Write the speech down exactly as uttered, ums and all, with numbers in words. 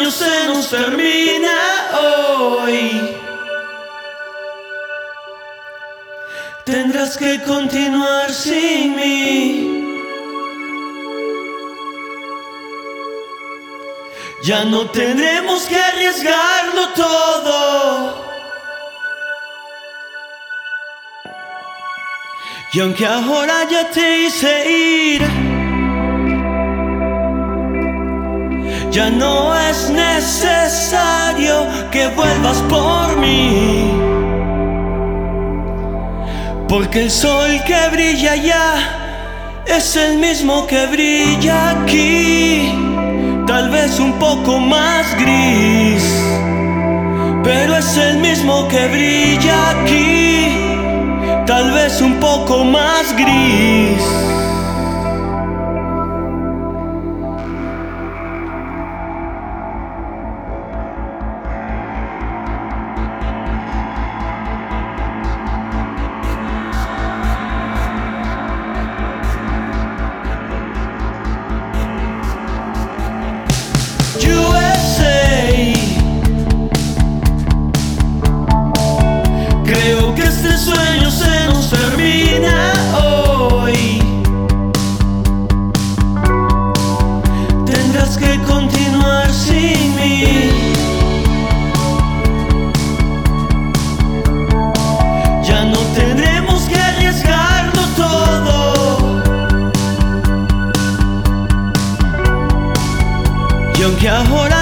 sueño se nos termina hoy. Tendrás que continuar sin mí. Ya no tendremos que arriesgarlo todo. Y aunque ahora ya te hice ir, ya no es necesario que vuelvas por mí, porque el sol que brilla allá es el mismo que brilla aquí. Tal vez un poco más gris, pero es el mismo que brilla aquí. Tal vez un poco más gris. U S A. Creo que este sueño se nos termina hoy. Tendrás que continuar sin mí. Ya no tendremos que arriesgarlo todo. Y aunque ahora